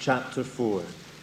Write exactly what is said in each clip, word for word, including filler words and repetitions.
chapter four.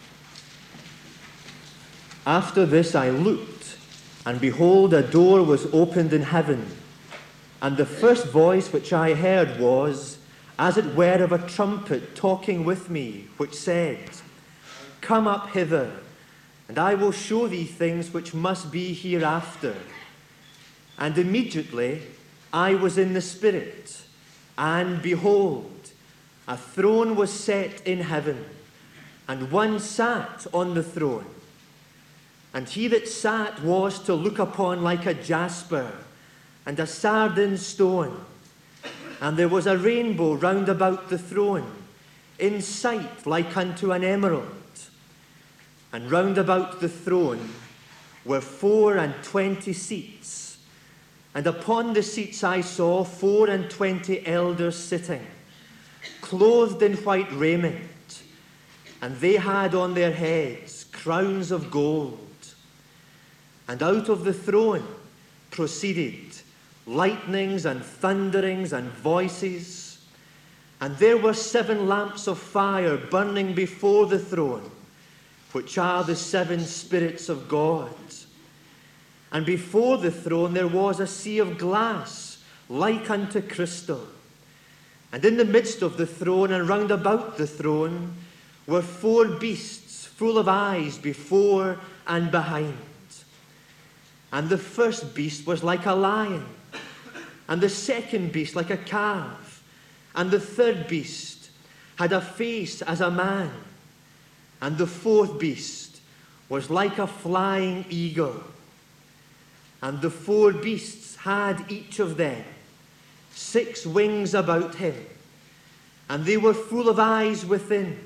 After this I looked, and behold, a door was opened in heaven. And the first voice which I heard was, as it were of a trumpet talking with me, which said, Come up hither, and I will show thee things which must be hereafter. And immediately I was in the Spirit, and behold, a throne was set in heaven, and one sat on the throne. And he that sat was to look upon like a jasper, and a sardine stone. And there was a rainbow round about the throne, in sight like unto an emerald. And round about the throne were four and twenty seats. And upon the seats I saw four and twenty elders sitting, clothed in white raiment, and they had on their heads crowns of gold. And out of the throne proceeded lightnings and thunderings and voices. And there were seven lamps of fire burning before the throne, which are the seven spirits of God. And before the throne there was a sea of glass, like unto crystal. And in the midst of the throne and round about the throne were four beasts full of eyes before and behind. And the first beast was like a lion, and the second beast like a calf, and the third beast had a face as a man, and the fourth beast was like a flying eagle. And the four beasts had each of them six wings about him, and they were full of eyes within.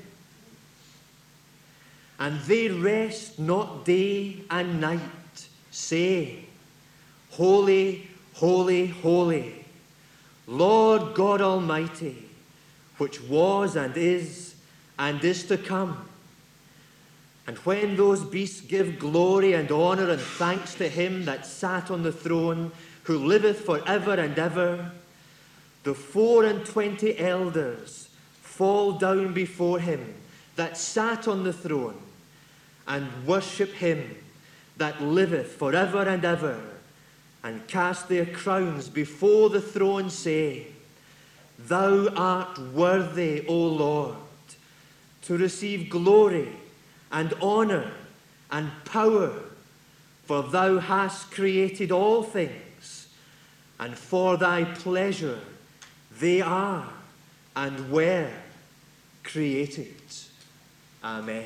And they rest not day and night, saying, Holy, holy, holy, Lord God Almighty, which was and is and is to come. And when those beasts give glory and honor and thanks to him that sat on the throne, who liveth for ever and ever, the four and twenty elders fall down before him that sat on the throne, and worship him that liveth for ever and ever, and cast their crowns before the throne, saying, Thou art worthy, O Lord, to receive glory and honor and power, for thou hast created all things, and for thy pleasure they are and were created. Amen.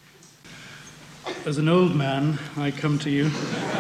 As an old man, I come to you,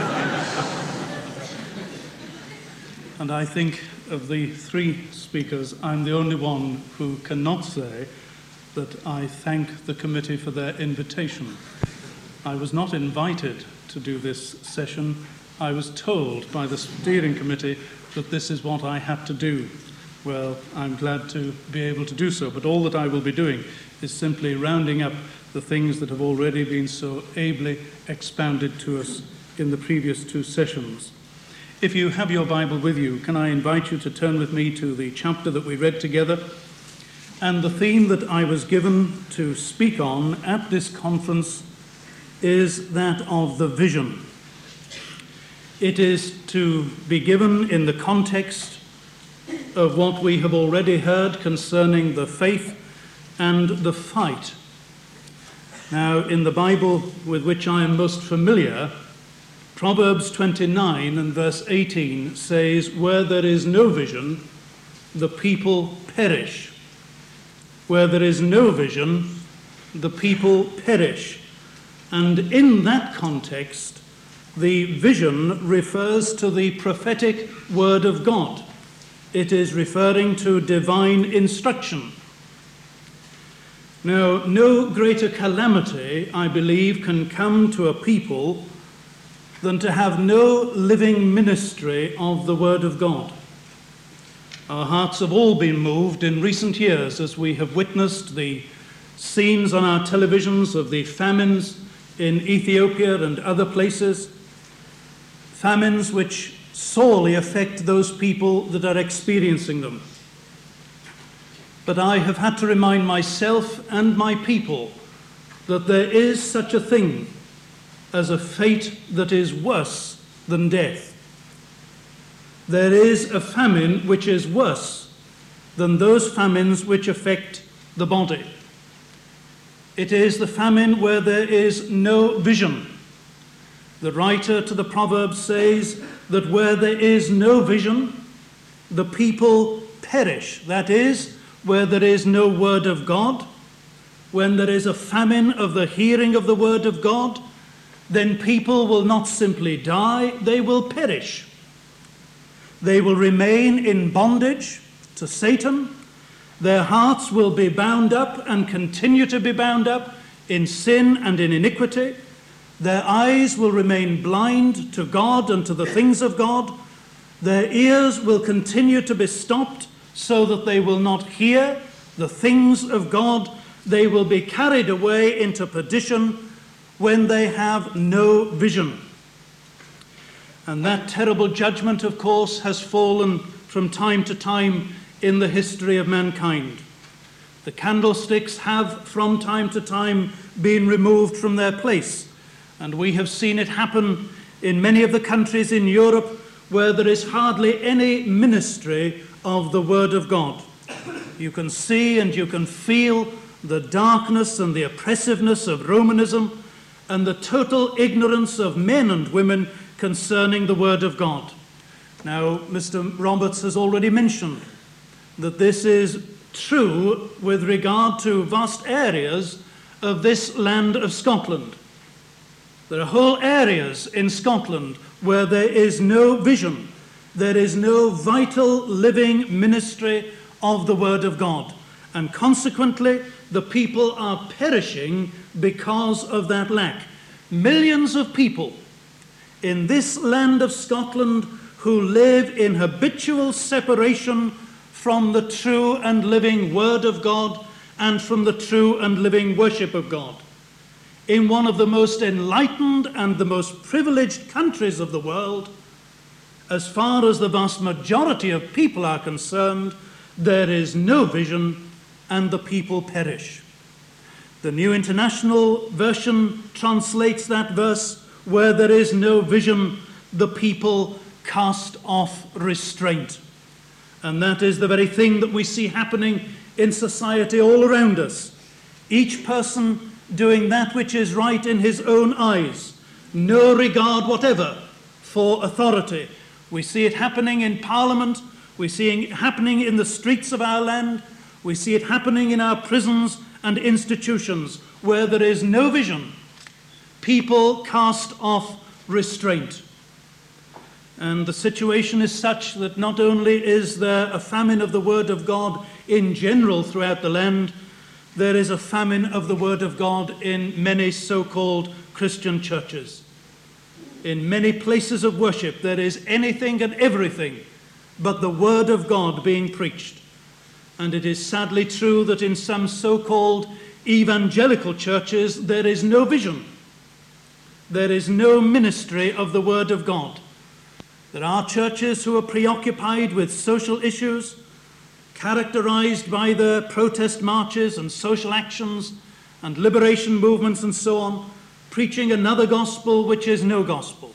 and I think of the three speakers, I'm the only one who cannot say that I thank the committee for their invitation. I was not invited to do this session. I was told by the steering committee that this is what I had to do. Well, I'm glad to be able to do so, but all that I will be doing is simply rounding up the things that have already been so ably expounded to us in the previous two sessions. If you have your Bible with you, can I invite you to turn with me to the chapter that we read together? And the theme that I was given to speak on at this conference is that of the vision. It is to be given in the context of what we have already heard concerning the faith and the fight. Now, in the Bible with which I am most familiar, Proverbs twenty-nine and verse eighteen says, Where there is no vision, the people perish. Where there is no vision, the people perish. And in that context, the vision refers to the prophetic word of God. It is referring to divine instruction. Now, no greater calamity, I believe, can come to a people than to have no living ministry of the Word of God. Our hearts have all been moved in recent years as we have witnessed the scenes on our televisions of the famines in Ethiopia and other places, famines which sorely affect those people that are experiencing them. But I have had to remind myself and my people that there is such a thing as a fate that is worse than death. There is a famine which is worse than those famines which affect the body. It is the famine where there is no vision. The writer to the Proverbs says that where there is no vision, the people perish. That is, where there is no word of God, when there is a famine of the hearing of the word of God, then people will not simply die, they will perish. They will remain in bondage to Satan. Their hearts will be bound up and continue to be bound up in sin and in iniquity. Their eyes will remain blind to God and to the things of God. Their ears will continue to be stopped so that they will not hear the things of God. They will be carried away into perdition when they have no vision. And that terrible judgment, of course, has fallen from time to time in the history of mankind. The candlesticks have from time to time been removed from their place, and we have seen it happen in many of the countries in Europe where there is hardly any ministry of the Word of God. You can see and you can feel the darkness and the oppressiveness of Romanism and the total ignorance of men and women concerning the Word of God. Now, Mister Roberts has already mentioned that this is true with regard to vast areas of this land of Scotland. There are whole areas in Scotland where there is no vision, there is no vital living ministry of the Word of God, and consequently the people are perishing because of that lack. Millions of people in this land of Scotland who live in habitual separation from the true and living Word of God and from the true and living worship of God. In one of the most enlightened and the most privileged countries of the world, as far as the vast majority of people are concerned, there is no vision and the people perish. The New International Version translates that verse, where there is no vision, the people cast off restraint. And that is the very thing that we see happening in society all around us. Each person doing that which is right in his own eyes, no regard whatever for authority. We see it happening in Parliament, we see it happening in the streets of our land, we see it happening in our prisons and institutions where there is no vision. People cast off restraint. And the situation is such that not only is there a famine of the Word of God in general throughout the land, there is a famine of the Word of God in many so-called Christian churches. In many places of worship, there is anything and everything but the Word of God being preached. And it is sadly true that in some so-called evangelical churches, there is no vision. There is no ministry of the Word of God. There are churches who are preoccupied with social issues, characterized by their protest marches and social actions and liberation movements and so on, preaching another gospel which is no gospel.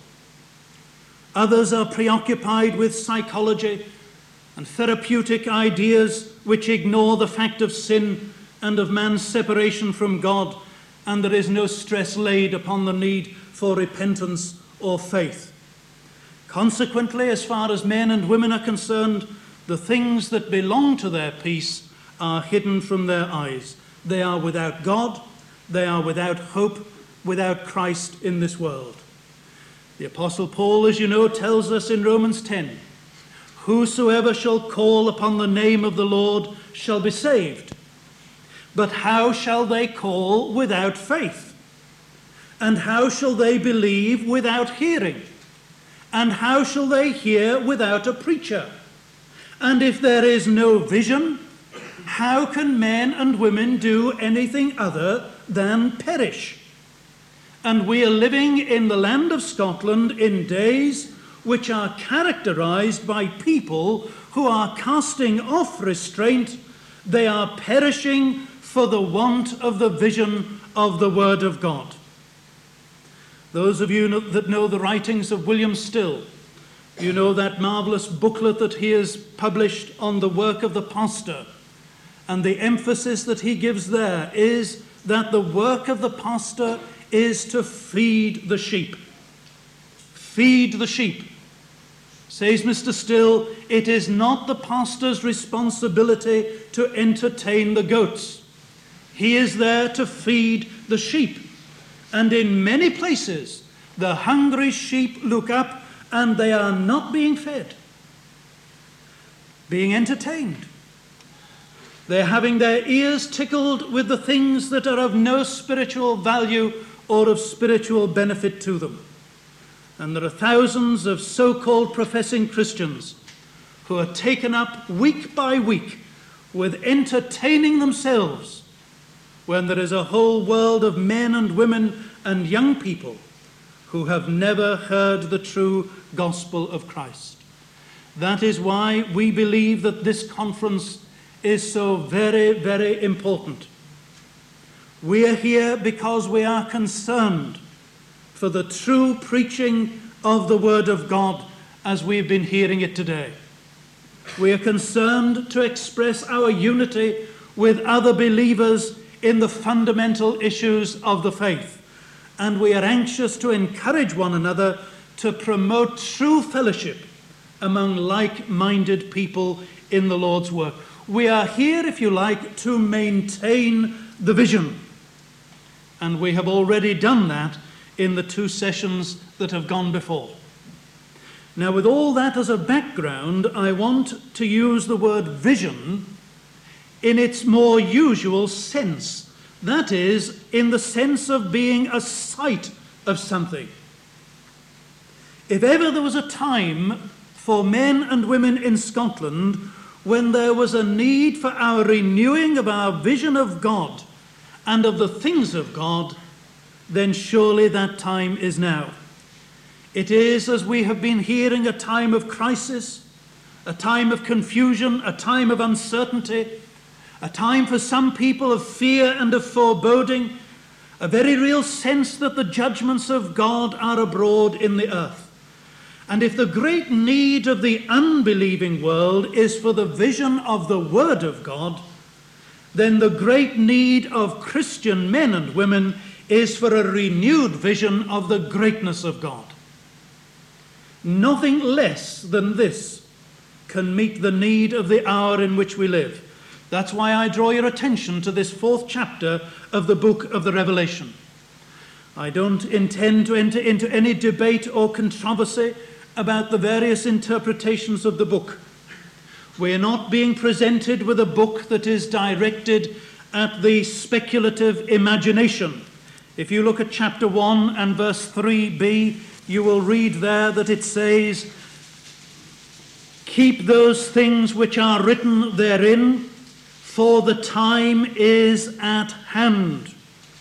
Others are preoccupied with psychology and therapeutic ideas which ignore the fact of sin and of man's separation from God, and there is no stress laid upon the need for repentance or faith. Consequently, as far as men and women are concerned, the things that belong to their peace are hidden from their eyes. They are without God, they are without hope, without Christ in this world. The Apostle Paul, as you know, tells us in Romans ten, "Whosoever shall call upon the name of the Lord shall be saved. But how shall they call without faith? And how shall they believe without hearing? And how shall they hear without a preacher? And if there is no vision, how can men and women do anything other than perish?" And we are living in the land of Scotland in days which are characterized by people who are casting off restraint. They are perishing for the want of the vision of the Word of God. Those of you that know the writings of William Still, you know that marvelous booklet that he has published on the work of the pastor. And the emphasis that he gives there is that the work of the pastor is to feed the sheep. Feed the sheep. Says Mister Still, it is not the pastor's responsibility to entertain the goats. He is there to feed the sheep. And in many places, the hungry sheep look up and they are not being fed, being entertained. They're having their ears tickled with the things that are of no spiritual value or of spiritual benefit to them. And there are thousands of so-called professing Christians who are taken up week by week with entertaining themselves when there is a whole world of men and women and young people who have never heard the true gospel of Christ. That is why we believe that this conference is so very, very important. We are here because we are concerned for the true preaching of the Word of God as we've been hearing it today. We are concerned to express our unity with other believers in the fundamental issues of the faith. And we are anxious to encourage one another to promote true fellowship among like-minded people in the Lord's work. We are here, if you like, to maintain the vision. And we have already done that in the two sessions that have gone before. Now, with all that as a background, I want to use the word vision in its more usual sense. That is, in the sense of being a sight of something. If ever there was a time for men and women in Scotland when there was a need for our renewing of our vision of God and of the things of God, then surely that time is now. It is, as we have been hearing, a time of crisis, a time of confusion, a time of uncertainty, a time for some people of fear and of foreboding, a very real sense that the judgments of God are abroad in the earth. And if the great need of the unbelieving world is for the vision of the Word of God, then the great need of Christian men and women is for a renewed vision of the greatness of God. Nothing less than this can meet the need of the hour in which we live. That's why I draw your attention to this fourth chapter of the book of the Revelation. I don't intend to enter into any debate or controversy about the various interpretations of the book. We are not being presented with a book that is directed at the speculative imagination. If you look at chapter one and verse three b, you will read there that it says, "Keep those things which are written therein, for the time is at hand."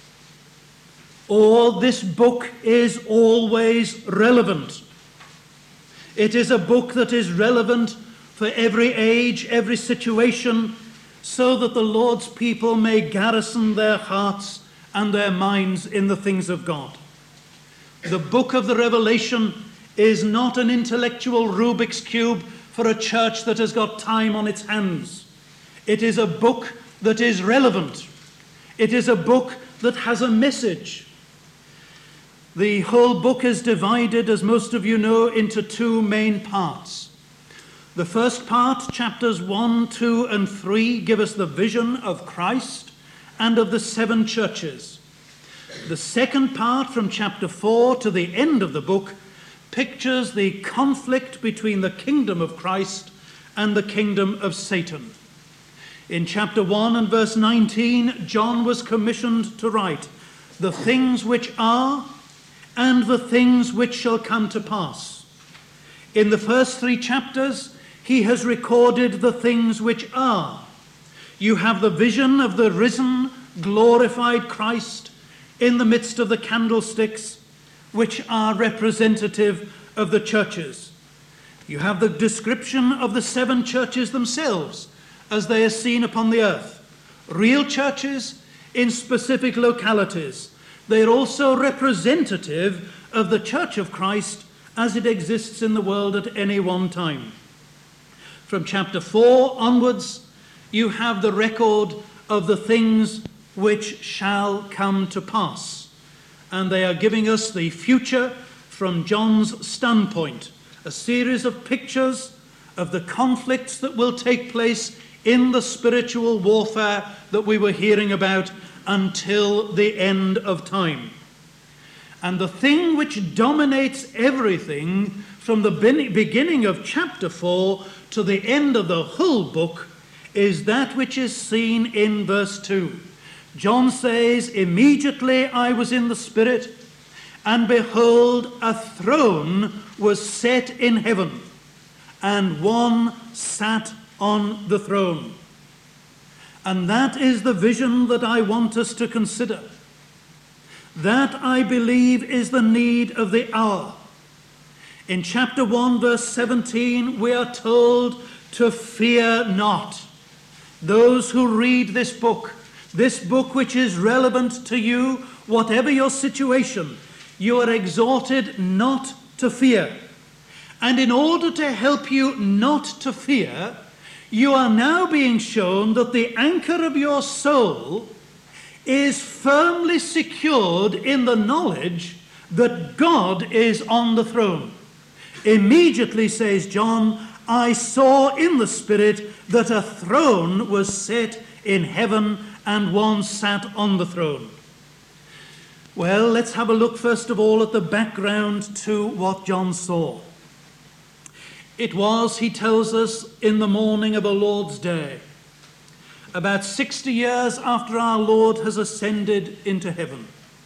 Or this book is always relevant. It is a book that is relevant for every age, every situation, so that the Lord's people may garrison their hearts and their minds in the things of God. The book of the Revelation is not an intellectual Rubik's Cube for a church that has got time on its hands. It is a book that is relevant. It is a book that has a message. The whole book is divided, as most of you know, into two main parts. The first part, chapters one, two, and three, give us the vision of Christ and of the seven churches. The second part, from chapter four to the end of the book, pictures the conflict between the kingdom of Christ and the kingdom of Satan. In chapter one and verse nineteen, John was commissioned to write the things which are and the things which shall come to pass. In the first three chapters, he has recorded the things which are. You have the vision of the risen, glorified Christ in the midst of the candlesticks, which are representative of the churches. You have the description of the seven churches themselves as they are seen upon the earth. real churches in specific localities. They are also representative of the Church of Christ as it exists in the world at any one time. From chapter four onwards, you have the record of the things which shall come to pass. And they are giving us the future from John's standpoint, a series of pictures of the conflicts that will take place in the spiritual warfare that we were hearing about until the end of time. And the thing which dominates everything from the beginning of chapter four to the end of the whole book is that which is seen in verse two. John says, "Immediately I was in the Spirit, and behold, a throne was set in heaven, and one sat on the throne." And that is the vision that I want us to consider. That, I believe, is the need of the hour. In chapter one, verse seventeen, we are told to fear not. Those who read this book, this book which is relevant to you, whatever your situation, you are exhorted not to fear. And in order to help you not to fear, you are now being shown that the anchor of your soul is firmly secured in the knowledge that God is on the throne. Immediately, says John, I saw in the Spirit that a throne was set in heaven and one sat on the throne. Well, let's have a look first of all at the background to what John saw. It was, he tells us, in the morning of the Lord's day, about sixty years after our Lord has ascended into heaven.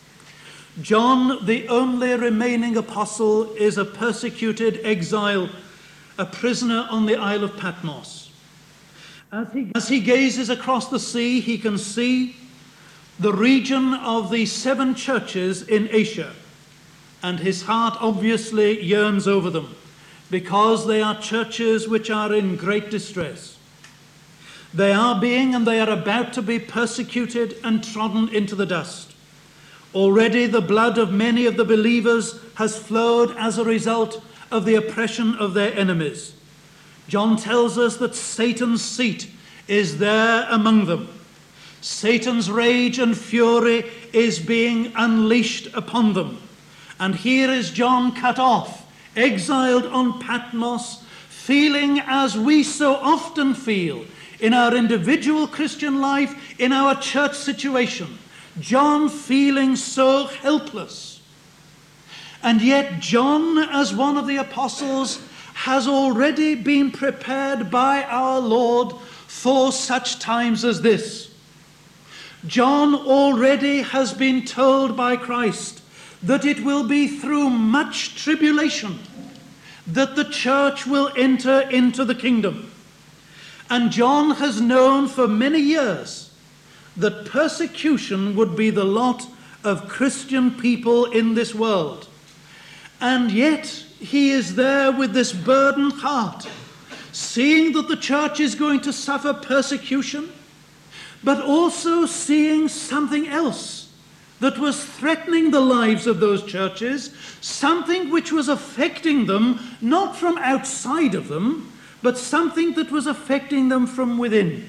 John, the only remaining apostle, is a persecuted exile, a prisoner on the Isle of Patmos. As he, as he gazes across the sea, he can see the region of the seven churches in Asia, and his heart obviously yearns over them, because they are churches which are in great distress. They are being and they are about to be persecuted and trodden into the dust. Already the blood of many of the believers has flowed as a result of the oppression of their enemies. John tells us that Satan's seat is there among them. Satan's rage and fury is being unleashed upon them. And here is John cut off, exiled on Patmos, feeling as we so often feel in our individual Christian life, in our church situation. John feeling so helpless. And yet John, as one of the apostles, has already been prepared by our Lord for such times as this. John already has been told by Christ that it will be through much tribulation that the church will enter into the kingdom. And John has known for many years that persecution would be the lot of Christian people in this world. And yet he is there with this burdened heart, seeing that the church is going to suffer persecution, but also seeing something else that was threatening the lives of those churches, something which was affecting them, not from outside of them, but something that was affecting them from within.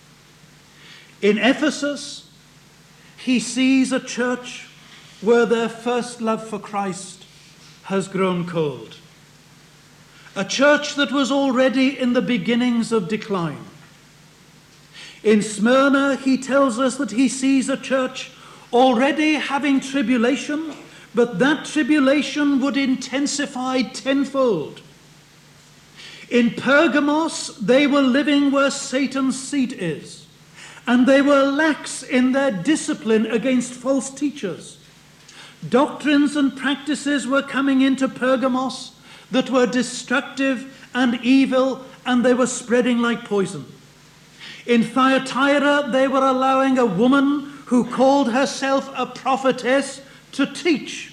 In Ephesus, he sees a church where their first love for Christ has grown cold. A church that was already in the beginnings of decline. In Smyrna, he tells us that he sees a church already having tribulation, but that tribulation would intensify tenfold. In Pergamos, they were living where Satan's seat is, and they were lax in their discipline against false teachers. Doctrines and practices were coming into Pergamos that were destructive and evil, and they were spreading like poison. In Thyatira, they were allowing a woman who called herself a prophetess to teach.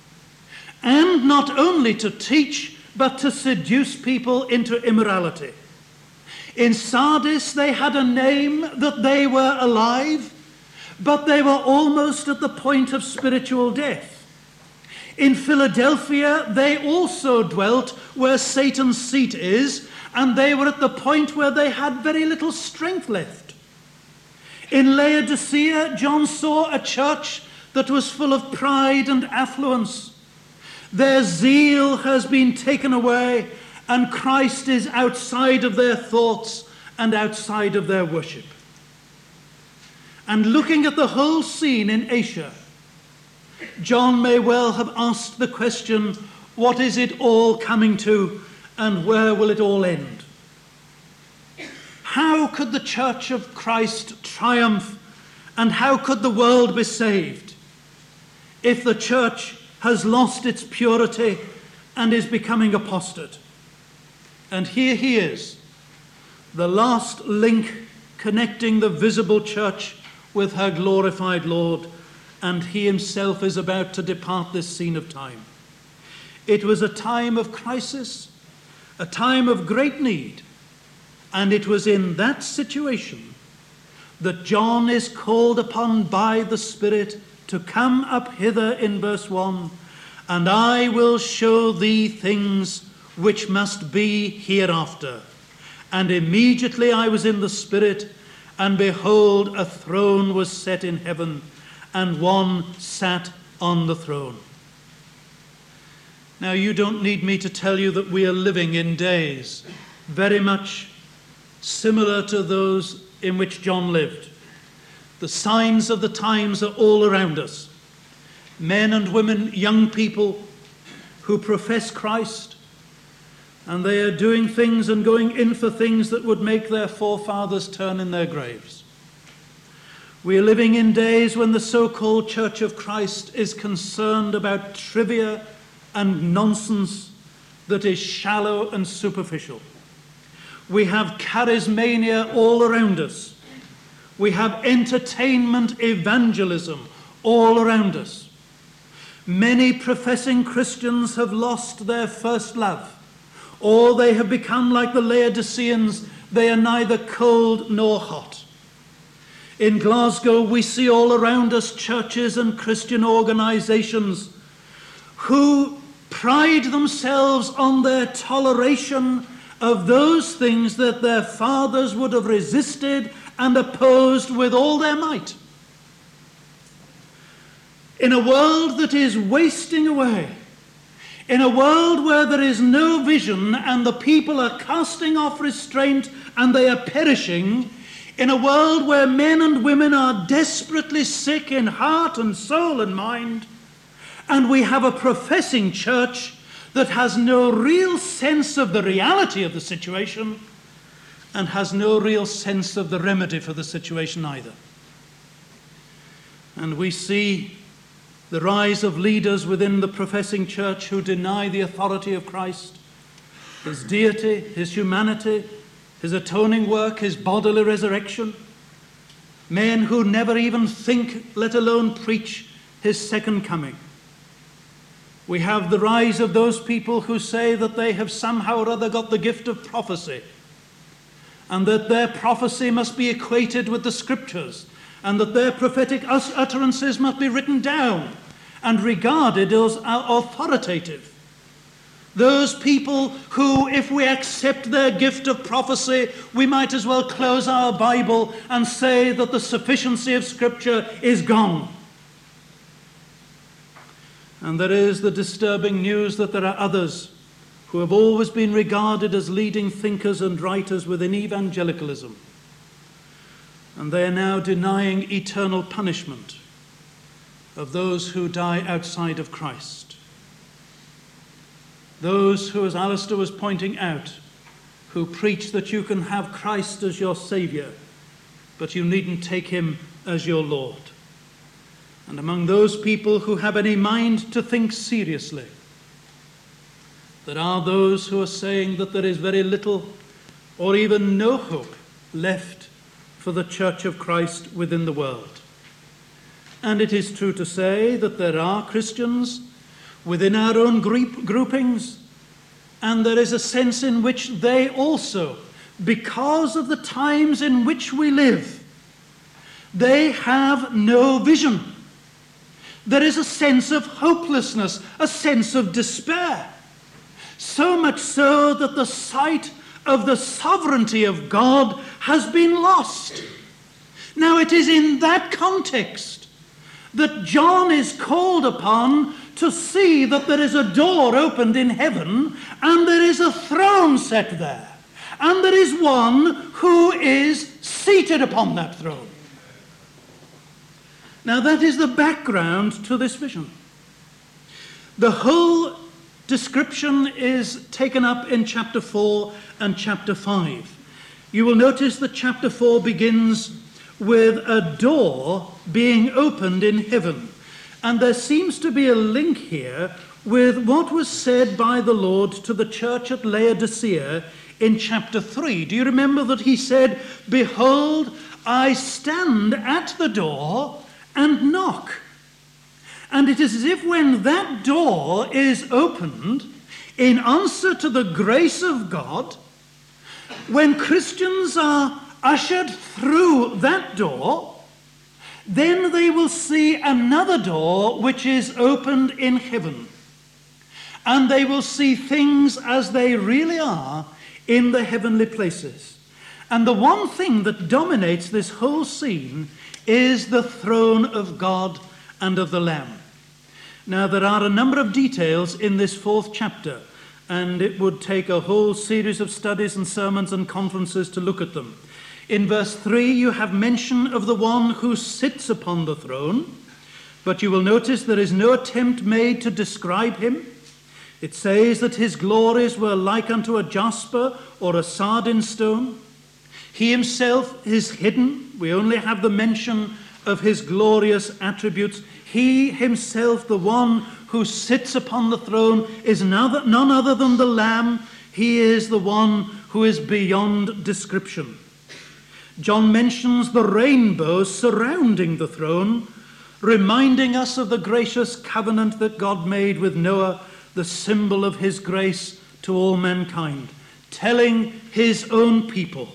And not only to teach, but to seduce people into immorality. In Sardis, they had a name that they were alive, but they were almost at the point of spiritual death. In Philadelphia, they also dwelt where Satan's seat is, and they were at the point where they had very little strength left. In Laodicea, John saw a church that was full of pride and affluence. Their zeal has been taken away, and Christ is outside of their thoughts and outside of their worship. And looking at the whole scene in Asia, John may well have asked the question, what is it all coming to, and where will it all end? How could the Church of Christ triumph, and how could the world be saved if the church has lost its purity and is becoming apostate? And here he is, the last link connecting the visible church with her glorified Lord, and he himself is about to depart this scene of time. It was a time of crisis, a time of great need, and it was in that situation that John is called upon by the Spirit to come up hither in verse one, and I will show thee things which must be hereafter. And immediately I was in the Spirit, and behold, a throne was set in heaven, and one sat on the throne. Now, you don't need me to tell you that we are living in days very much similar to those in which John lived. The signs of the times are all around us. Men and women, young people who profess Christ, and they are doing things and going in for things that would make their forefathers turn in their graves. We are living in days when the so-called Church of Christ is concerned about trivia and nonsense that is shallow and superficial. We have charismania all around us. We have entertainment evangelism all around us. Many professing Christians have lost their first love, or they have become like the Laodiceans. They are neither cold nor hot. In Glasgow, we see all around us churches and Christian organizations who pride themselves on their toleration of those things that their fathers would have resisted and opposed with all their might. In a world that is wasting away, in a world where there is no vision and the people are casting off restraint and they are perishing, in a world where men and women are desperately sick in heart and soul and mind, and we have a professing church that has no real sense of the reality of the situation and has no real sense of the remedy for the situation either. And we see the rise of leaders within the professing church who deny the authority of Christ, his deity, his humanity, his atoning work, his bodily resurrection. Men who never even think, let alone preach, his second coming. We have the rise of those people who say that they have somehow or other got the gift of prophecy, and that their prophecy must be equated with the scriptures, and that their prophetic utterances must be written down and regarded as authoritative. Those people who, if we accept their gift of prophecy, we might as well close our Bible and say that the sufficiency of Scripture is gone. And there is the disturbing news that there are others who have always been regarded as leading thinkers and writers within evangelicalism, and they are now denying eternal punishment of those who die outside of Christ. Those who, as Alistair was pointing out, who preach that you can have Christ as your Saviour, but you needn't take him as your Lord. And among those people who have any mind to think seriously, there are those who are saying that there is very little or even no hope left for the Church of Christ within the world. And it is true to say that there are Christians within our own group, groupings, and there is a sense in which they also because of the times in which we live, they have no vision. There is a sense of hopelessness, a sense of despair. So much so that the sight of the sovereignty of God has been lost. Now it is in that context that John is called upon to see that there is a door opened in heaven and there is a throne set there. And there is one who is seated upon that throne. Now that is the background to this vision. The whole description is taken up in chapter four and chapter five. You will notice that chapter four begins with a door being opened in heaven. And there seems to be a link here with what was said by the Lord to the church at Laodicea in chapter three. Do you remember that he said, "Behold, I stand at the door and knock." And it is as if when that door is opened in answer to the grace of God, when Christians are ushered through that door, then they will see another door which is opened in heaven. And they will see things as they really are in the heavenly places. And the one thing that dominates this whole scene is the throne of God and of the Lamb. Now, there are a number of details in this fourth chapter, and it would take a whole series of studies and sermons and conferences to look at them. In verse three, you have mention of the one who sits upon the throne, but you will notice there is no attempt made to describe him. It says that his glories were like unto a jasper or a sardine stone. He himself is hidden. We only have the mention of his glorious attributes. He himself, the one who sits upon the throne, is none other than the Lamb. He is the one who is beyond description. John mentions the rainbow surrounding the throne, reminding us of the gracious covenant that God made with Noah, the symbol of his grace to all mankind, telling his own people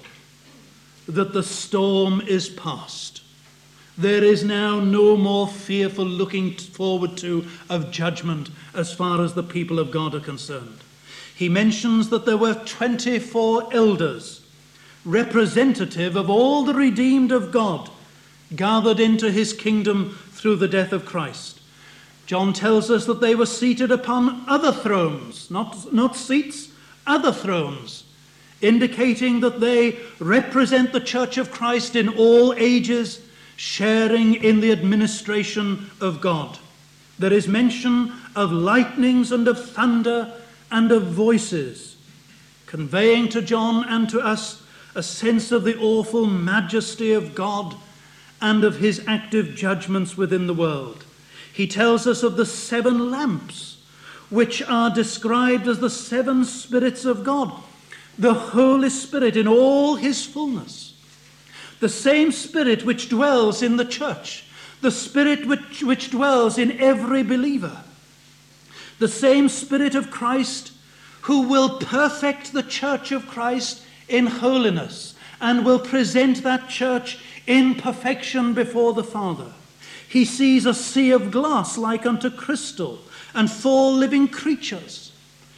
that the storm is past. There is now no more fearful looking forward to of judgment as far as the people of God are concerned. He mentions that there were twenty-four elders, representative of all the redeemed of God, gathered into his kingdom through the death of Christ. John tells us that they were seated upon other thrones, not, not seats, other thrones, indicating that they represent the church of Christ in all ages, sharing in the administration of God. There is mention of lightnings and of thunder and of voices, conveying to John and to us a sense of the awful majesty of God and of his active judgments within the world. He tells us of the seven lamps, which are described as the seven spirits of God, the Holy Spirit in all his fullness. The same Spirit which dwells in the church, the Spirit which, which dwells in every believer. The same Spirit of Christ who will perfect the church of Christ in holiness and will present that church in perfection before the Father. He sees a sea of glass like unto crystal and four living creatures.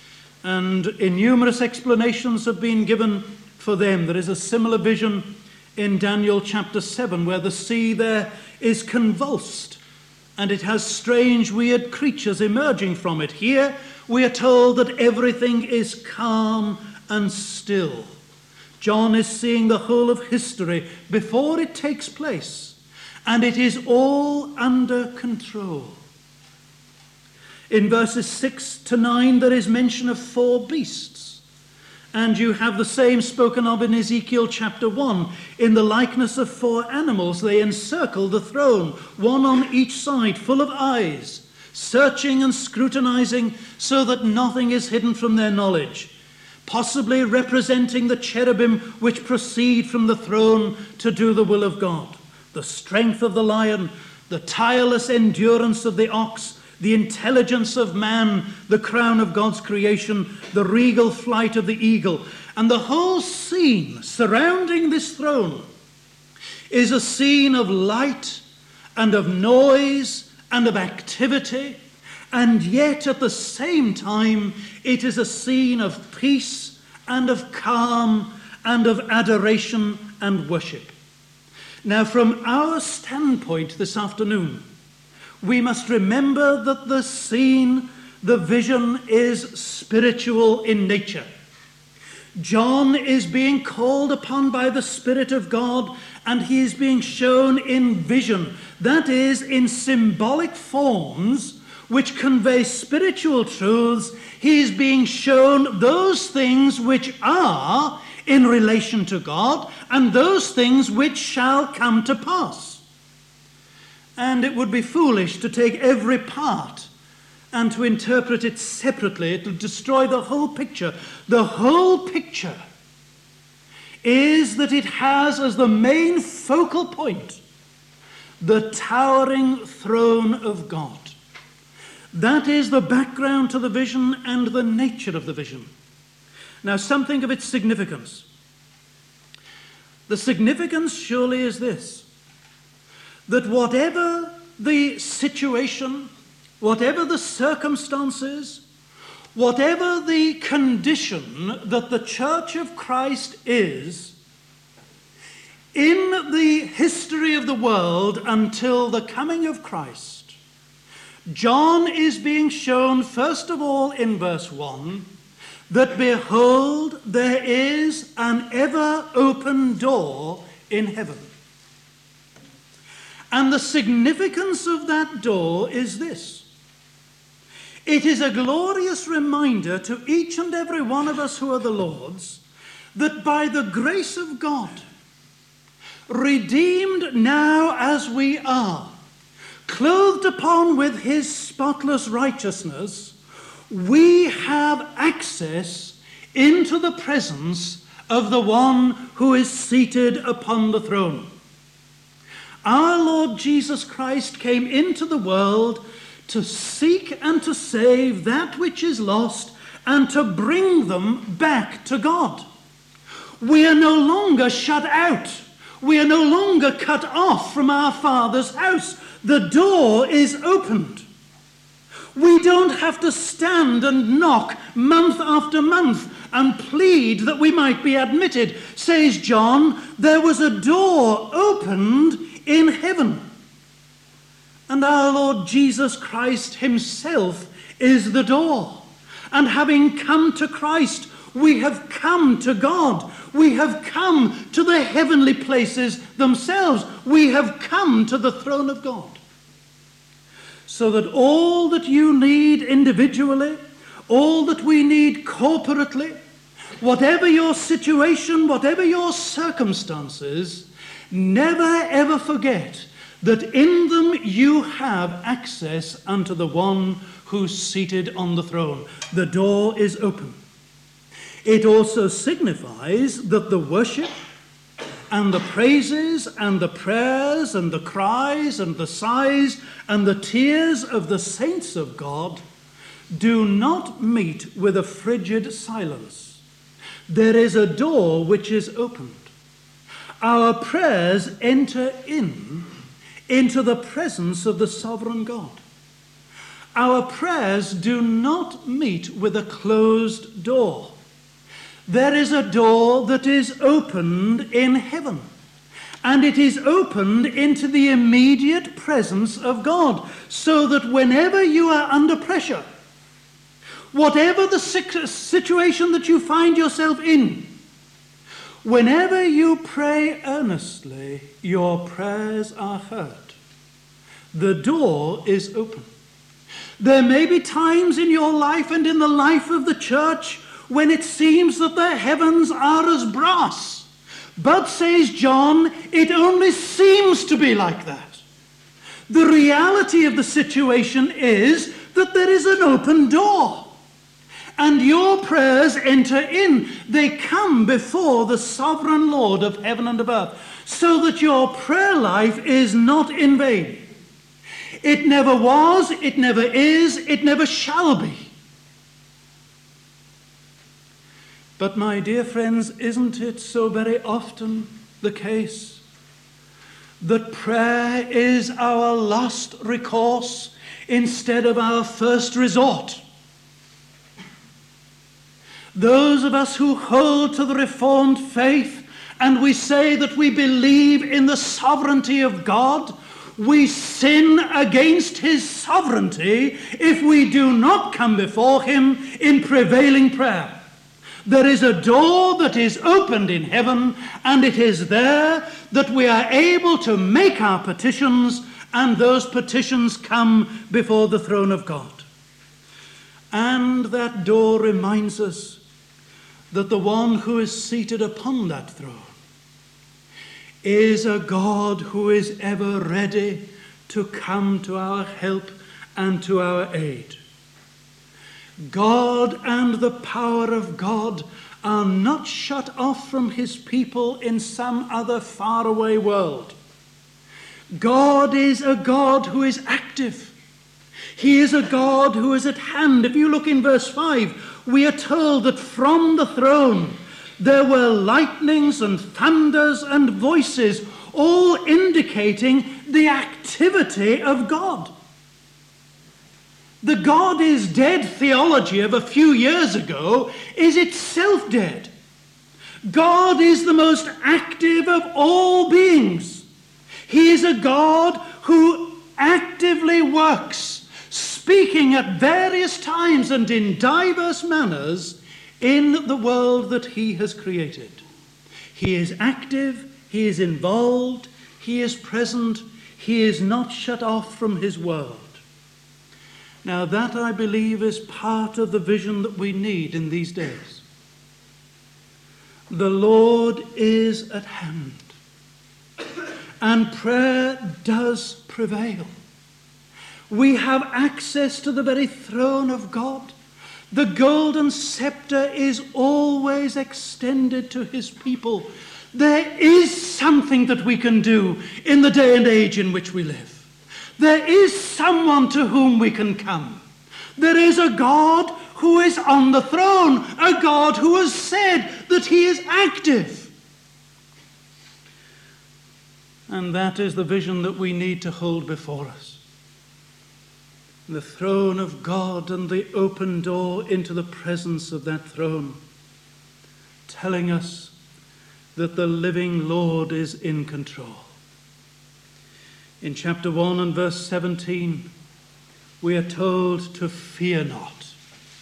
And innumerous explanations have been given for them. There is a similar vision in Daniel chapter seven, where the sea there is convulsed and it has strange, weird creatures emerging from it. Here we are told that everything is calm and still. John is seeing the whole of history before it takes place, and it is all under control. In verses six to nine, there is mention of four beasts. And you have the same spoken of in Ezekiel chapter one. In the likeness of four animals, they encircle the throne, one on each side, full of eyes, searching and scrutinizing so that nothing is hidden from their knowledge, possibly representing the cherubim which proceed from the throne to do the will of God. The strength of the lion, the tireless endurance of the ox, the intelligence of man, the crown of God's creation, the regal flight of the eagle. And the whole scene surrounding this throne is a scene of light and of noise and of activity, and yet at the same time it is a scene of peace and of calm and of adoration and worship. Now, from our standpoint this afternoon, we must remember that the scene, the vision, is spiritual in nature. John is being called upon by the Spirit of God, and he is being shown in vision, that is, in symbolic forms which convey spiritual truths. He is being shown those things which are in relation to God, and those things which shall come to pass. And it would be foolish to take every part and to interpret it separately. It will destroy the whole picture. The whole picture is that it has as the main focal point the towering throne of God. That is the background to the vision and the nature of the vision. Now, something of its significance. The significance surely is this, that whatever the situation, whatever the circumstances, whatever the condition that the Church of Christ is, in the history of the world until the coming of Christ, John is being shown, first of all, in verse one, that behold, there is an ever open door in heaven. And the significance of that door is this. It is a glorious reminder to each and every one of us who are the Lord's that by the grace of God, redeemed now as we are, clothed upon with his spotless righteousness, we have access into the presence of the one who is seated upon the throne. Our Lord Jesus Christ came into the world to seek and to save that which is lost and to bring them back to God. We are no longer shut out. We are no longer cut off from our Father's house. The door is opened. We don't have to stand and knock month after month and plead that we might be admitted. Says John, there was a door opened in heaven. And our Lord Jesus Christ himself is the door. And having come to Christ, we have come to God. We have come to the heavenly places themselves. We have come to the throne of God. So that all that you need individually, all that we need corporately, whatever your situation, whatever your circumstances, never ever forget that in them you have access unto the one who's seated on the throne. The door is open. It also signifies that the worship and the praises and the prayers and the cries and the sighs and the tears of the saints of God do not meet with a frigid silence. There is a door which is opened. Our prayers enter in into the presence of the sovereign God. Our prayers do not meet with a closed door. There is a door that is opened in heaven, and it is opened into the immediate presence of God, so that whenever you are under pressure, whatever the situation that you find yourself in, whenever you pray earnestly, your prayers are heard. The door is open. There may be times in your life and in the life of the church when it seems that the heavens are as brass. But, says John, it only seems to be like that. The reality of the situation is that there is an open door. And your prayers enter in. They come before the sovereign Lord of heaven and of earth, so that your prayer life is not in vain. It never was, it never is, it never shall be. But my dear friends, isn't it so very often the case that prayer is our last recourse instead of our first resort? Those of us who hold to the Reformed faith and we say that we believe in the sovereignty of God, we sin against his sovereignty if we do not come before him in prevailing prayer. There is a door that is opened in heaven, and it is there that we are able to make our petitions, and those petitions come before the throne of God. And that door reminds us that the one who is seated upon that throne is a God who is ever ready to come to our help and to our aid. God and the power of God are not shut off from his people in some other faraway world. God is a God who is active. He is a God who is at hand. If you look in verse five, we are told that from the throne there were lightnings and thunders and voices, all indicating the activity of God. The God is dead theology of a few years ago is itself dead. God is the most active of all beings. He is a God who actively works, speaking at various times and in diverse manners in the world that he has created. He is active, he is involved, he is present, he is not shut off from his world. Now that, I believe, is part of the vision that we need in these days. The Lord is at hand, and prayer does prevail. We have access to the very throne of God. The golden scepter is always extended to his people. There is something that we can do in the day and age in which we live. There is someone to whom we can come. There is a God who is on the throne, a God who has said that he is active. And that is the vision that we need to hold before us. The throne of God and the open door into the presence of that throne, telling us that the living Lord is in control. In chapter one and verse seventeen, we are told to fear not.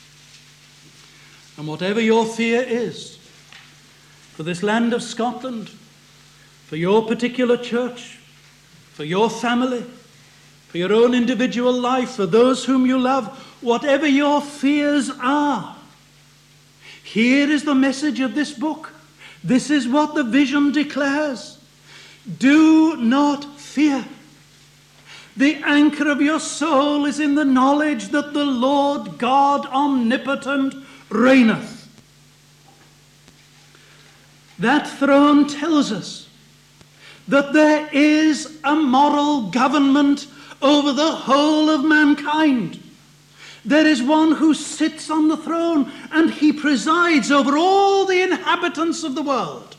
And whatever your fear is, for this land of Scotland, for your particular church, for your family, for your own individual life, for those whom you love, whatever your fears are, here is the message of this book. This is what the vision declares. Do not fear. The anchor of your soul is in the knowledge that the Lord God omnipotent reigneth. That throne tells us that there is a moral government over the whole of mankind. There is one who sits on the throne, and he presides over all the inhabitants of the world.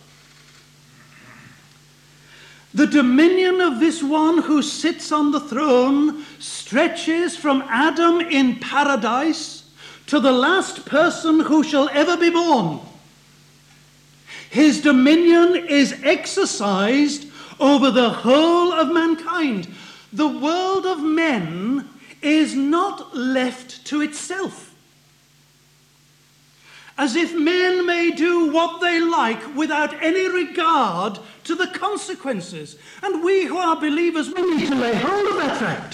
The dominion of this one who sits on the throne stretches from Adam in paradise to the last person who shall ever be born. His dominion is exercised over the whole of mankind. The world of men is not left to itself, as if men may do what they like without any regard to the consequences. And we who are believers, we need to lay hold of that fact.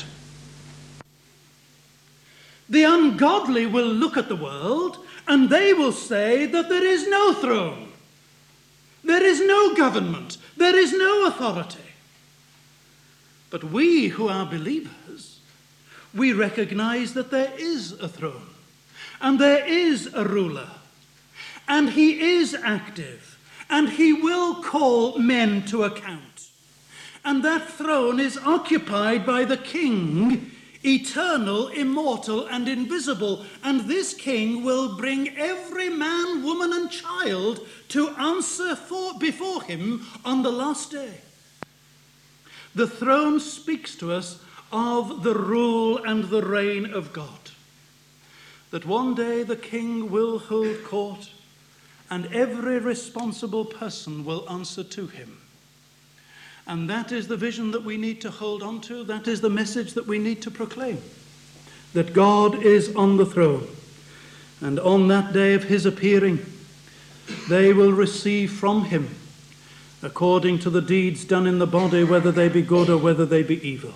The ungodly will look at the world and they will say that there is no throne, there is no government, there is no authority. But we who are believers, we recognize that there is a throne and there is a ruler, and he is active, and he will call men to account. And that throne is occupied by the King, eternal, immortal, and invisible. And this King will bring every man, woman, and child to answer for, before him on the last day. The throne speaks to us of the rule and the reign of God. That one day the King will hold court, and every responsible person will answer to him. And that is the vision that we need to hold on to. That is the message that we need to proclaim. That God is on the throne. And on that day of his appearing, they will receive from him according to the deeds done in the body, whether they be good or whether they be evil.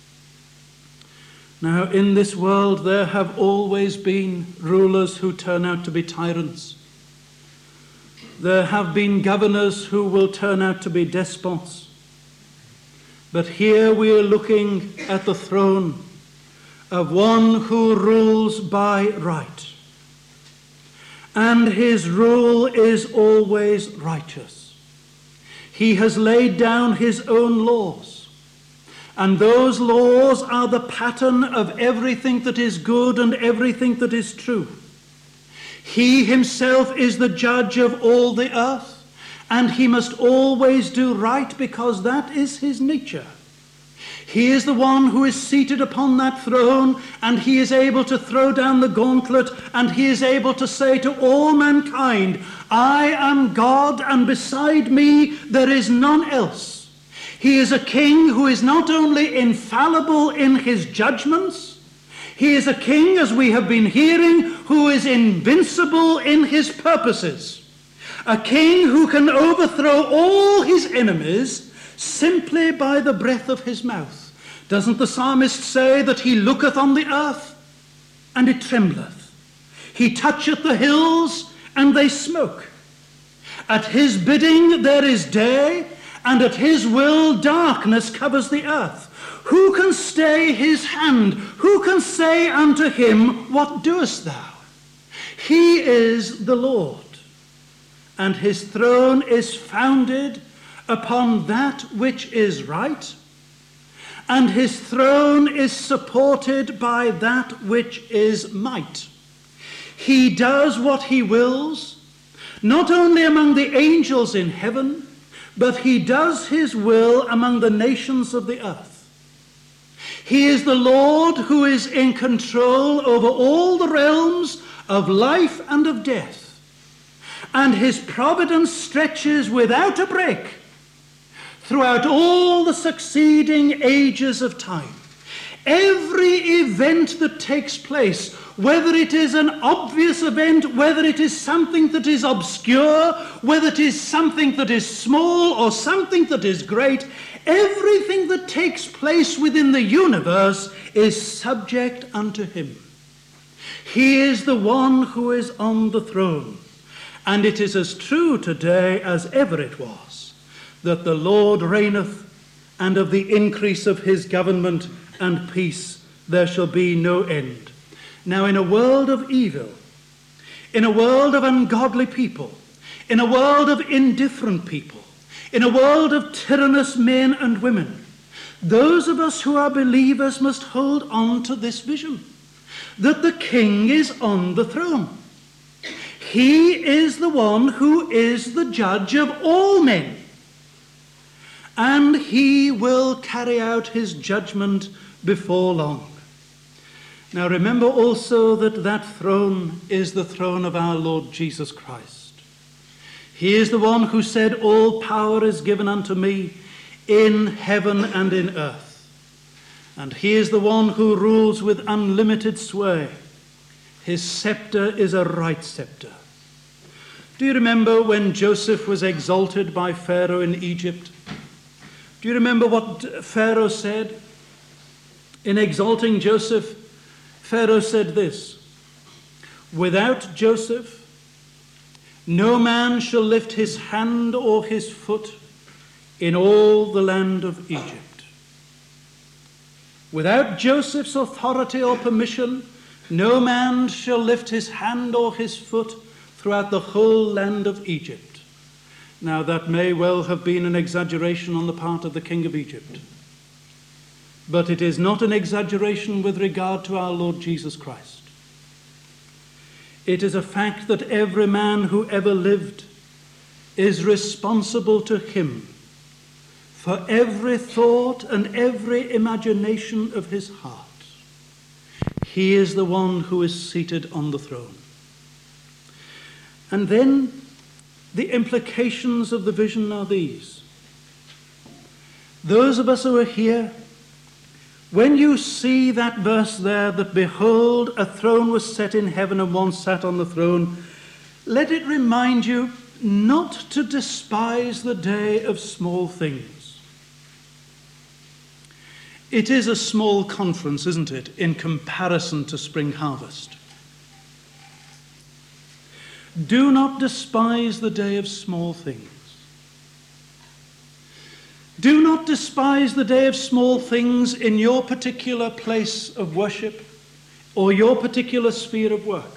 Now, in this world, there have always been rulers who turn out to be tyrants. There have been governors who will turn out to be despots. But here we are looking at the throne of one who rules by right. And his rule is always righteous. He has laid down his own laws. And those laws are the pattern of everything that is good and everything that is true. He himself is the judge of all the earth. And he must always do right because that is his nature. He is the one who is seated upon that throne, and he is able to throw down the gauntlet, and he is able to say to all mankind, I am God, and beside me there is none else. He is a king who is not only infallible in his judgments, he is a king, as we have been hearing, who is invincible in his purposes. A king who can overthrow all his enemies simply by the breath of his mouth. Doesn't the psalmist say that he looketh on the earth and it trembleth? He toucheth the hills and they smoke. At his bidding there is day, and at his will darkness covers the earth. Who can stay his hand? Who can say unto him, what doest thou? He is the Lord. And his throne is founded upon that which is right, and his throne is supported by that which is might. He does what he wills, not only among the angels in heaven, but he does his will among the nations of the earth. He is the Lord who is in control over all the realms of life and of death. And his providence stretches without a break throughout all the succeeding ages of time. Every event that takes place, whether it is an obvious event, whether it is something that is obscure, whether it is something that is small or something that is great, everything that takes place within the universe is subject unto him. He is the one who is on the throne. And it is as true today as ever it was, that the Lord reigneth, and of the increase of his government and peace there shall be no end. Now, in a world of evil, in a world of ungodly people, in a world of indifferent people, in a world of tyrannous men and women, those of us who are believers must hold on to this vision, that the King is on the throne. He is the one who is the judge of all men. And he will carry out his judgment before long. Now remember also that that throne is the throne of our Lord Jesus Christ. He is the one who said, all power is given unto me in heaven and in earth. And he is the one who rules with unlimited sway. His scepter is a right scepter. Do you remember when Joseph was exalted by Pharaoh in Egypt? Do you remember what Pharaoh said? In exalting Joseph, Pharaoh said this, without Joseph, no man shall lift his hand or his foot in all the land of Egypt. Without Joseph's authority or permission, no man shall lift his hand or his foot throughout the whole land of Egypt. Now, that may well have been an exaggeration on the part of the king of Egypt, but it is not an exaggeration with regard to our Lord Jesus Christ. It is a fact that every man who ever lived is responsible to him for every thought and every imagination of his heart. He is the one who is seated on the throne. And then the implications of the vision are these. Those of us who are here, when you see that verse there, that behold, a throne was set in heaven and one sat on the throne, let it remind you not to despise the day of small things. It is a small conference, isn't it, in comparison to Spring Harvest. Do not despise the day of small things. Do not despise the day of small things in your particular place of worship or your particular sphere of work.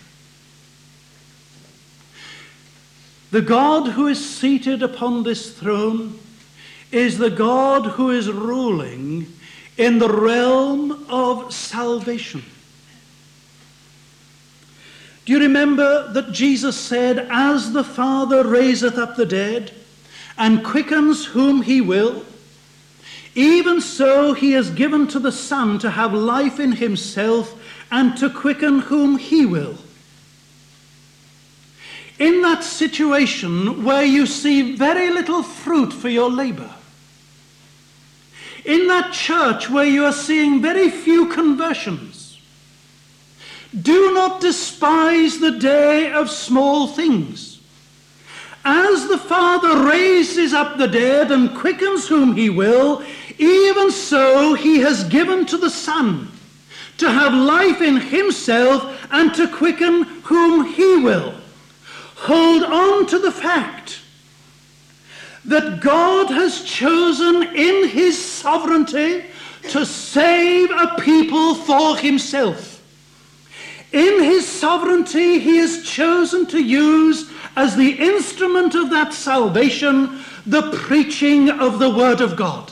The God who is seated upon this throne is the God who is ruling in the realm of salvation. Do you remember that Jesus said, as the Father raiseth up the dead and quickens whom he will, even so he has given to the Son to have life in himself and to quicken whom he will. In that situation where you see very little fruit for your labor, in that church where you are seeing very few conversions, do not despise the day of small things. As the Father raises up the dead and quickens whom he will, even so he has given to the Son to have life in himself and to quicken whom he will. Hold on to the fact that God has chosen in his sovereignty to save a people for himself. In his sovereignty, he has chosen to use as the instrument of that salvation the preaching of the Word of God.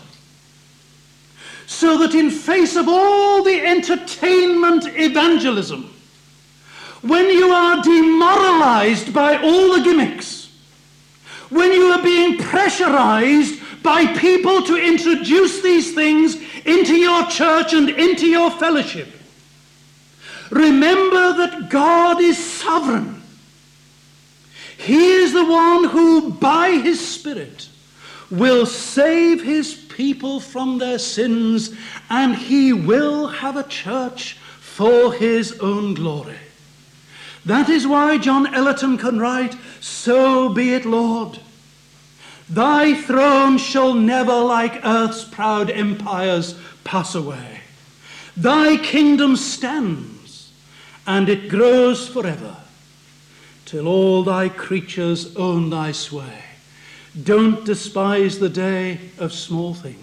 So that in face of all the entertainment evangelism, when you are demoralized by all the gimmicks, when you are being pressurized by people to introduce these things into your church and into your fellowship, remember that God is sovereign. He is the one who, by his Spirit, will save his people from their sins, and he will have a church for his own glory. That is why John Ellerton can write, "So be it, Lord. Thy throne shall never, like earth's proud empires, pass away. Thy kingdom stands, and it grows forever, till all thy creatures own thy sway." Don't despise the day of small things.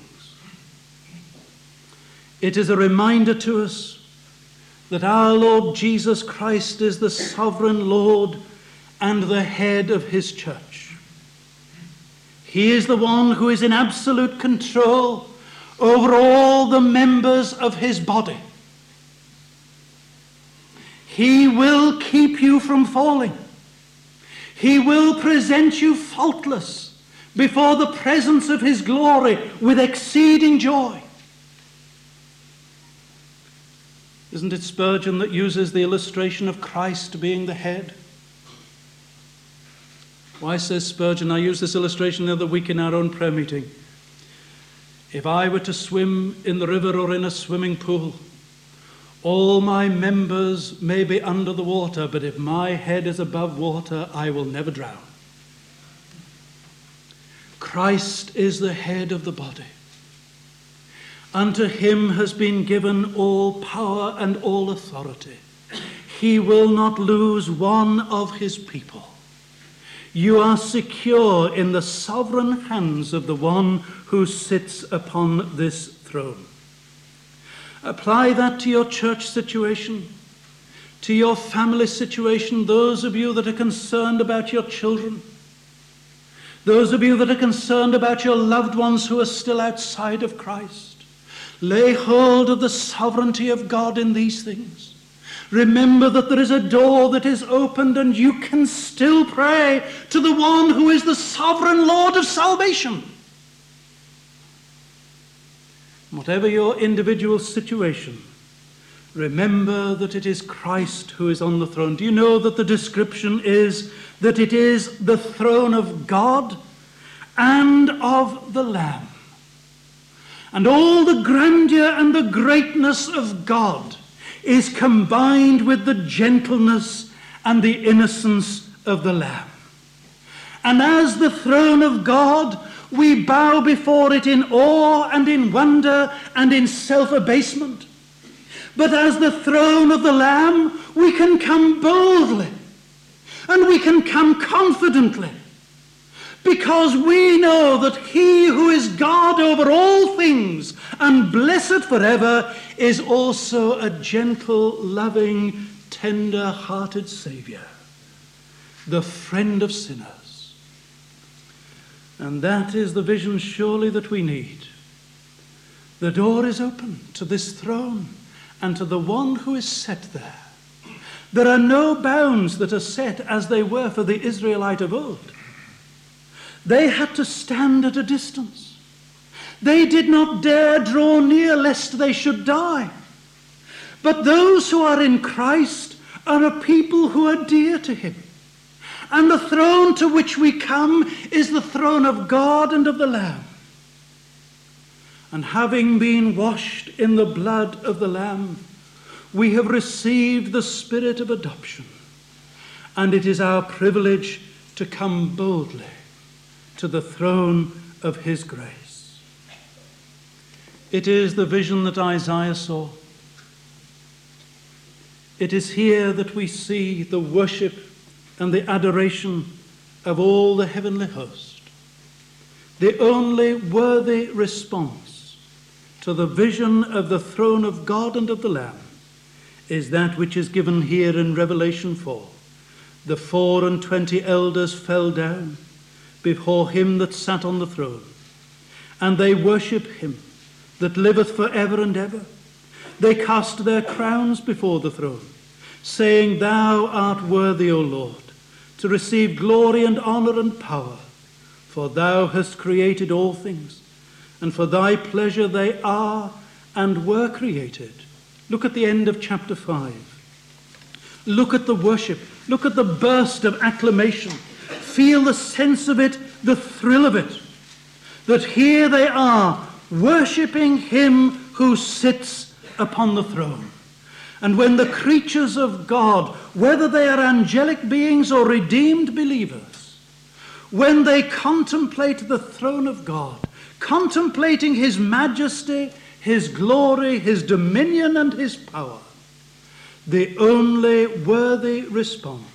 It is a reminder to us that our Lord Jesus Christ is the sovereign Lord and the head of his church. He is the one who is in absolute control over all the members of his body. He will keep you from falling. He will present you faultless before the presence of his glory with exceeding joy. Isn't it Spurgeon that uses the illustration of Christ being the head? Why, says Spurgeon, I used this illustration the other week in our own prayer meeting. If I were to swim in the river or in a swimming pool, all my members may be under the water, but if my head is above water, I will never drown. Christ is the head of the body. Unto him has been given all power and all authority. He will not lose one of his people. You are secure in the sovereign hands of the one who sits upon this throne. Apply that to your church situation, to your family situation, those of you that are concerned about your children, Those of you that are concerned about your loved ones who are still outside of Christ, lay hold of the sovereignty of God in these things. Remember that there is a door that is opened and you can still pray to the one who is the sovereign Lord of salvation. Whatever your individual situation, remember that it is Christ who is on the throne. Do you know that the description is that it is the throne of God and of the Lamb? And all the grandeur and the greatness of God is combined with the gentleness and the innocence of the Lamb. And as the throne of God, we bow before it in awe and in wonder and in self-abasement. But as the throne of the Lamb, we can come boldly and we can come confidently, because we know that he who is God over all things and blessed forever is also a gentle, loving, tender-hearted Saviour, the friend of sinners. And that is the vision surely that we need. The door is open to this throne and to the one who is set there. There are no bounds that are set as they were for the Israelite of old. They had to stand at a distance. They did not dare draw near lest they should die. But those who are in Christ are a people who are dear to him. And the throne to which we come is the throne of God and of the Lamb. And having been washed in the blood of the Lamb, we have received the spirit of adoption. And it is our privilege to come boldly to the throne of his grace. It is the vision that Isaiah saw. It is here that we see the worship and the adoration of all the heavenly host. The only worthy response to the vision of the throne of God and of the Lamb is that which is given here in Revelation four. The four and twenty elders fell down before him that sat on the throne, and they worship him that liveth for ever and ever. They cast their crowns before the throne, saying, Thou art worthy, O Lord, to receive glory and honour and power, for thou hast created all things, and for thy pleasure they are and were created. Look at the end of chapter five. Look at the worship. Look at the burst of acclamation. Feel the sense of it, the thrill of it. That here they are, worshipping him who sits upon the throne. And when the creatures of God, whether they are angelic beings or redeemed believers, when they contemplate the throne of God, contemplating his majesty, his glory, his dominion, and his power, the only worthy response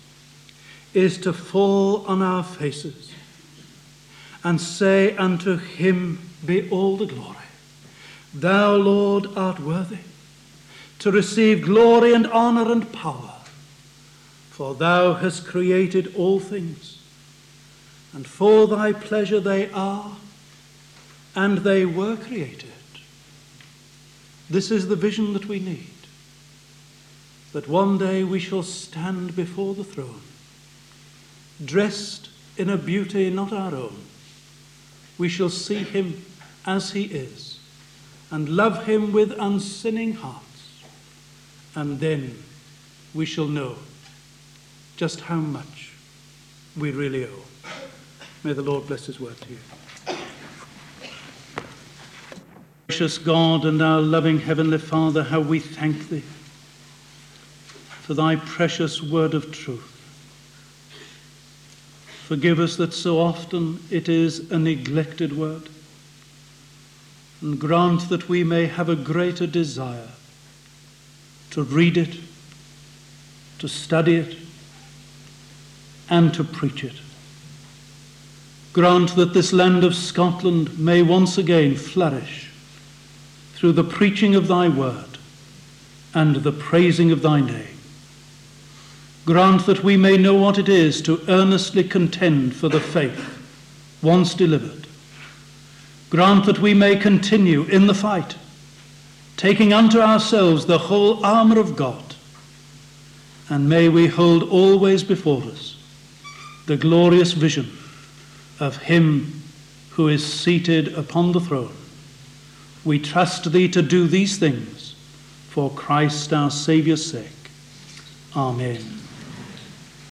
is to fall on our faces and say, Unto him be all the glory. Thou, Lord, art worthy to receive glory and honour and power, for thou hast created all things, and for thy pleasure they are, and they were created. This is the vision that we need, that one day we shall stand before the throne, dressed in a beauty not our own. We shall see him as he is, and love him with unsinning hearts. And then we shall know just how much we really owe. May the Lord bless his word to you. Gracious God and our loving Heavenly Father, how we thank thee for thy precious word of truth. Forgive us that so often it is a neglected word, and grant that we may have a greater desire to read it, to study it, and to preach it. Grant that this land of Scotland may once again flourish through the preaching of thy word and the praising of thy name. Grant that we may know what it is to earnestly contend for the faith once delivered. Grant that we may continue in the fight, taking unto ourselves the whole armour of God, and may we hold always before us the glorious vision of him who is seated upon the throne. We trust thee to do these things for Christ our Saviour's sake. Amen.